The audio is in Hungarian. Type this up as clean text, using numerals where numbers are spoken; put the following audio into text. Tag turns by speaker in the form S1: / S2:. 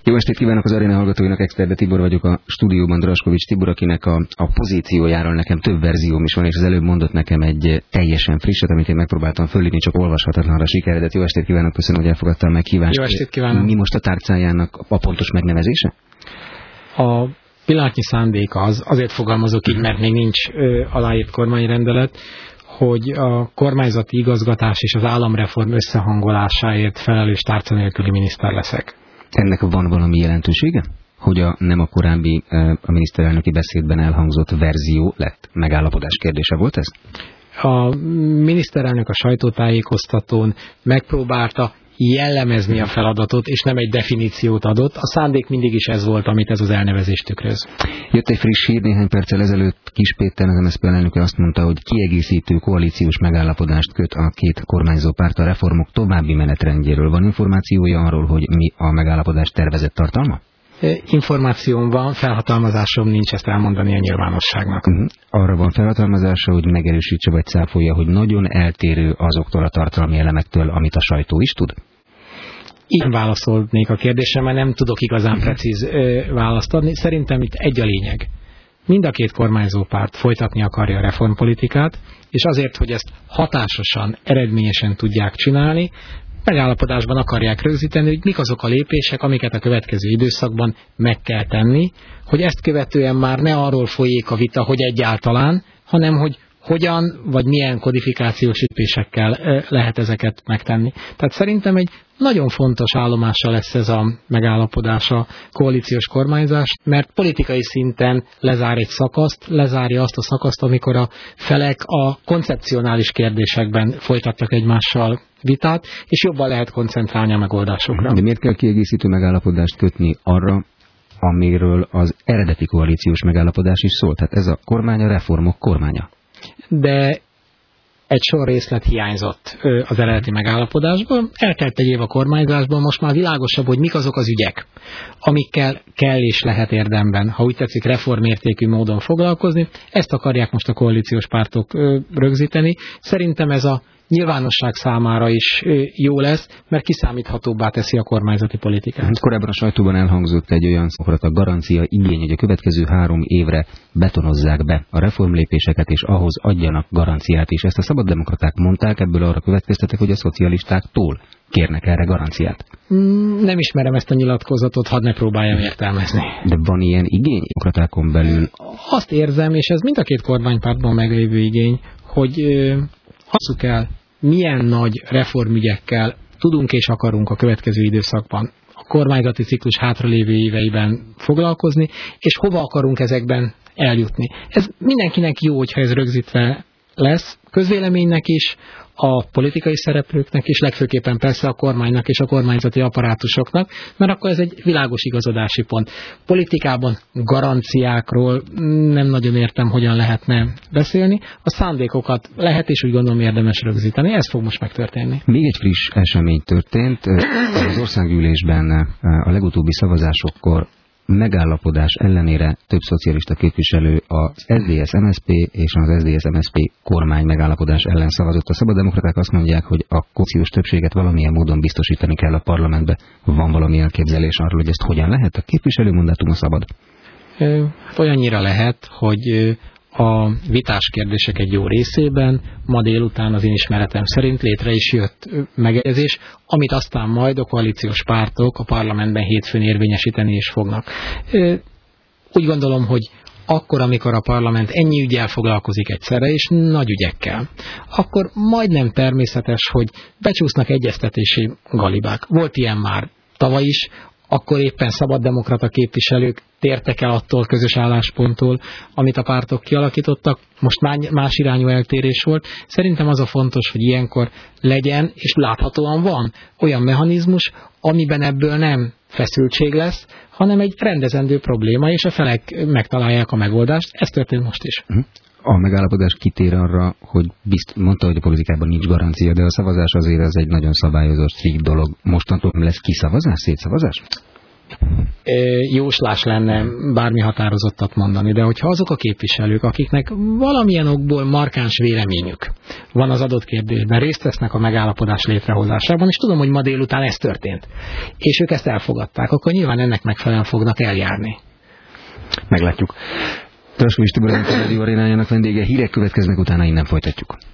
S1: Jó estét kívánok az aréna hallgatóinak, Exterde Tibor vagyok, a stúdióban Draskovics Tibor, akinek a pozíciójáról nekem több verzióm is van, és az előbb mondott nekem egy teljesen frisset, amit én megpróbáltam fölírni, csak olvashatatlanra sikeredett. Jó estét kívánok, köszönöm, hogy elfogadtam a meghívást.
S2: Jó estét kívánok.
S1: Mi most a tárcájának a pontos megnevezése?
S2: A pillanatnyi szándék azért fogalmazok így, mert még nincs aláírt kormányrendelet, hogy a kormányzati igazgatás és az államreform összehangolásáért felelős tárca nélküli miniszter leszek.
S1: Ennek van valami jelentősége? Hogy nem a korábbi a miniszterelnöki beszédben elhangzott verzió lett? Megállapodás kérdése volt ez?
S2: A miniszterelnök a sajtótájékoztatón megpróbálta jellemezni a feladatot, és nem egy definíciót adott. A szándék mindig is ez volt, amit ez az elnevezés tükröz.
S1: Jött egy friss hír néhány perccel ezelőtt, Kis Péter, az MSZP elnöke azt mondta, hogy kiegészítő koalíciós megállapodást köt a két kormányzó párt a reformok további menetrendjéről. Van információja arról, hogy mi a megállapodás tervezett tartalma?
S2: Információm van, felhatalmazásom nincs ezt elmondani a nyilvánosságnak.
S1: Arra van felhatalmazása, hogy megerősítse vagy cáfolja, hogy nagyon eltérő azoktól a tartalmi elemektől, amit a sajtó is tud?
S2: Én válaszolnék a kérdésre, mert nem tudok igazán precíz választ adni. Szerintem itt egy a lényeg. Mind a két kormányzó párt folytatni akarja a reformpolitikát, és azért, hogy ezt hatásosan, eredményesen tudják csinálni, megállapodásban akarják rögzíteni, hogy mik azok a lépések, amiket a következő időszakban meg kell tenni, hogy ezt követően már ne arról folyik a vita, hogy egyáltalán, hanem hogy hogyan vagy milyen kodifikációs lépésekkel lehet ezeket megtenni. Tehát szerintem egy nagyon fontos állomása lesz ez a megállapodás a koalíciós kormányzás, mert politikai szinten lezár egy szakaszt, lezárja azt a szakaszt, amikor a felek a koncepcionális kérdésekben folytattak egymással vitát, és jobban lehet koncentrálni a megoldásokra.
S1: De miért kell kiegészítő megállapodást kötni arra, amiről az eredeti koalíciós megállapodás is szólt? Tehát ez a kormány a reformok kormánya.
S2: De egy sor részlet hiányzott az eredeti megállapodásból. Eltelt egy év a kormányzásban, most már világosabb, hogy mik azok az ügyek, amikkel kell és lehet érdemben, ha úgy tetszik, reformértékű módon foglalkozni. Ezt akarják most a koalíciós pártok rögzíteni. Szerintem ez a nyilvánosság számára is jó lesz, mert kiszámíthatóbbá teszi a kormányzati politikát.
S1: Korábban a sajtóban elhangzott egy olyan a garancia igény, hogy a következő 3 évre betonozzák be a reformlépéseket, és ahhoz adjanak garanciát is. Ezt a szabaddemokraták mondták, ebből arra következtetek, hogy a szocialistáktól kérnek erre garanciát.
S2: Nem ismerem ezt a nyilatkozatot, hadd ne próbáljam értelmezni.
S1: De van ilyen igény demokratákon belül?
S2: Azt érzem, és ez mind a két kormánypártban meglévő igény, hogy hasszuk el, milyen nagy reformügyekkel tudunk és akarunk a következő időszakban a kormányzati ciklus hátralévő éveiben foglalkozni, és hova akarunk ezekben eljutni. Ez mindenkinek jó, hogyha ez rögzítve lesz, közvéleménynek is, a politikai szereplőknek is, legfőképpen persze a kormánynak és a kormányzati apparátusoknak, mert akkor ez egy világos igazodási pont. Politikában garanciákról nem nagyon értem, hogyan lehetne beszélni. A szándékokat lehet és úgy gondolom érdemes rögzíteni. Ez fog most megtörténni.
S1: Még egy friss esemény történt. Az országgyűlésben a legutóbbi szavazásokkor megállapodás ellenére több szocialista képviselő az SZDSZ-MSZP és az SZDSZ-MSZP kormány megállapodás ellen szavazott. A szabaddemokraták azt mondják, hogy a koalíciós többséget valamilyen módon biztosítani kell a parlamentbe. Van valami elképzelés arról, hogy ezt hogyan lehet? A képviselő mandátuma szabad?
S2: Olyannyira lehet, hogy a vitás kérdések egy jó részében ma délután az én ismeretem szerint létre is jött megegyezés, amit aztán majd a koalíciós pártok a parlamentben hétfőn érvényesíteni is fognak. Úgy gondolom, hogy akkor, amikor a parlament ennyi ügyel foglalkozik egyszerre, és nagy ügyekkel, akkor majdnem természetes, hogy becsúsznak egyeztetési galibák. Volt ilyen már tavaly is, akkor éppen szabaddemokrata képviselők tértek el attól közös állásponttól, amit a pártok kialakítottak, most más irányú eltérés volt. Szerintem az a fontos, hogy ilyenkor legyen, és láthatóan van olyan mechanizmus, amiben ebből nem feszültség lesz, hanem egy rendezendő probléma, és a felek megtalálják a megoldást. Ez történt most is.
S1: A megállapodás kitér arra, hogy mondta, hogy a politikában nincs garancia, de a szavazás azért ez egy nagyon szabályozott, strikt dolog. Mostantól lesz kiszavazás, szétszavazás?
S2: jóslás lenne bármi határozottat mondani, de hogyha azok a képviselők, akiknek valamilyen okból markáns véleményük van az adott kérdésben, részt vesznek a megállapodás létrehozásában, és tudom, hogy ma délután ez történt, és ők ezt elfogadták, akkor nyilván ennek megfelelően fognak eljárni.
S1: Meglátjuk. Draskovics Tibor, a Rádió Arénájának vendége, hírek következnek, utána innen folytatjuk.